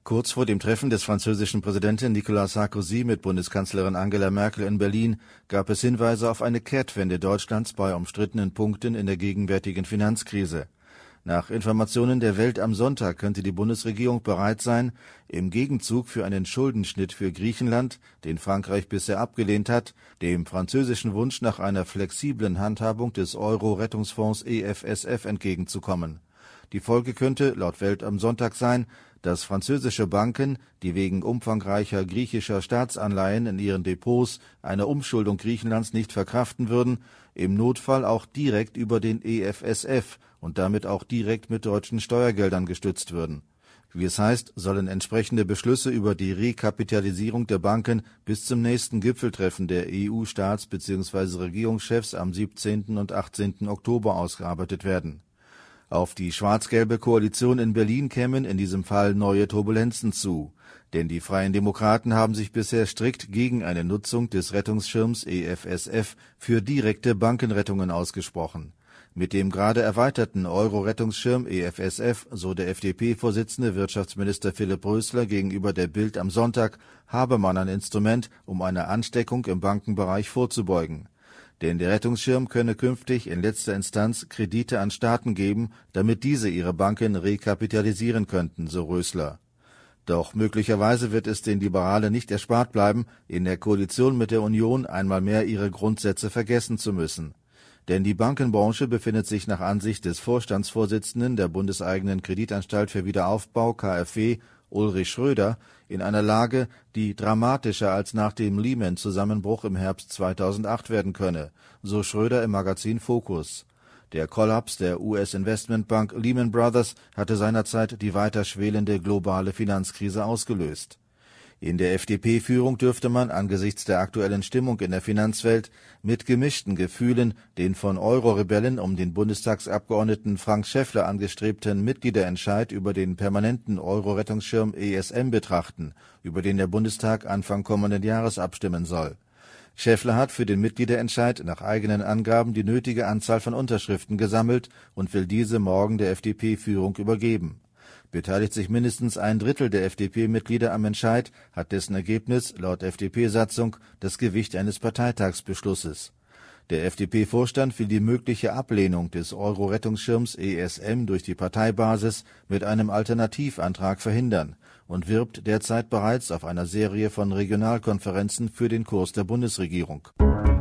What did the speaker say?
Kurz vor dem Treffen des französischen Präsidenten Nicolas Sarkozy mit Bundeskanzlerin Angela Merkel in Berlin gab es Hinweise auf eine Kehrtwende Deutschlands bei umstrittenen Punkten in der gegenwärtigen Finanzkrise. Nach Informationen der Welt am Sonntag könnte die Bundesregierung bereit sein, im Gegenzug für einen Schuldenschnitt für Griechenland, den Frankreich bisher abgelehnt hat, dem französischen Wunsch nach einer flexiblen Handhabung des Euro-Rettungsfonds EFSF entgegenzukommen. Die Folge könnte laut Welt am Sonntag sein, dass französische Banken, die wegen umfangreicher griechischer Staatsanleihen in ihren Depots eine Umschuldung Griechenlands nicht verkraften würden, im Notfall auch direkt über den EFSF und damit auch direkt mit deutschen Steuergeldern gestützt würden. Wie es heißt, sollen entsprechende Beschlüsse über die Rekapitalisierung der Banken bis zum nächsten Gipfeltreffen der EU-Staats- bzw. Regierungschefs am 17. und 18. Oktober ausgearbeitet werden. Auf die schwarz-gelbe Koalition in Berlin kämen in diesem Fall neue Turbulenzen zu. Denn die Freien Demokraten haben sich bisher strikt gegen eine Nutzung des Rettungsschirms EFSF für direkte Bankenrettungen ausgesprochen. Mit dem gerade erweiterten Euro-Rettungsschirm EFSF, so der FDP-Vorsitzende Wirtschaftsminister Philipp Rösler gegenüber der Bild am Sonntag, habe man ein Instrument, um einer Ansteckung im Bankenbereich vorzubeugen. Denn der Rettungsschirm könne künftig in letzter Instanz Kredite an Staaten geben, damit diese ihre Banken rekapitalisieren könnten, so Rösler. Doch möglicherweise wird es den Liberalen nicht erspart bleiben, in der Koalition mit der Union einmal mehr ihre Grundsätze vergessen zu müssen. Denn die Bankenbranche befindet sich nach Ansicht des Vorstandsvorsitzenden der bundeseigenen Kreditanstalt für Wiederaufbau KfW, Ulrich Schröder, in einer Lage, die dramatischer als nach dem Lehman-Zusammenbruch im Herbst 2008 werden könne, so Schröder im Magazin Focus. Der Kollaps der US-Investmentbank Lehman Brothers hatte seinerzeit die weiter schwelende globale Finanzkrise ausgelöst. In der FDP-Führung dürfte man angesichts der aktuellen Stimmung in der Finanzwelt mit gemischten Gefühlen den von Euro-Rebellen um den Bundestagsabgeordneten Frank Schäffler angestrebten Mitgliederentscheid über den permanenten Euro-Rettungsschirm ESM betrachten, über den der Bundestag Anfang kommenden Jahres abstimmen soll. Schäffler hat für den Mitgliederentscheid nach eigenen Angaben die nötige Anzahl von Unterschriften gesammelt und will diese morgen der FDP-Führung übergeben. Beteiligt sich mindestens ein Drittel der FDP-Mitglieder am Entscheid, hat dessen Ergebnis laut FDP-Satzung das Gewicht eines Parteitagsbeschlusses. Der FDP-Vorstand will die mögliche Ablehnung des Euro-Rettungsschirms ESM durch die Parteibasis mit einem Alternativantrag verhindern und wirbt derzeit bereits auf einer Serie von Regionalkonferenzen für den Kurs der Bundesregierung.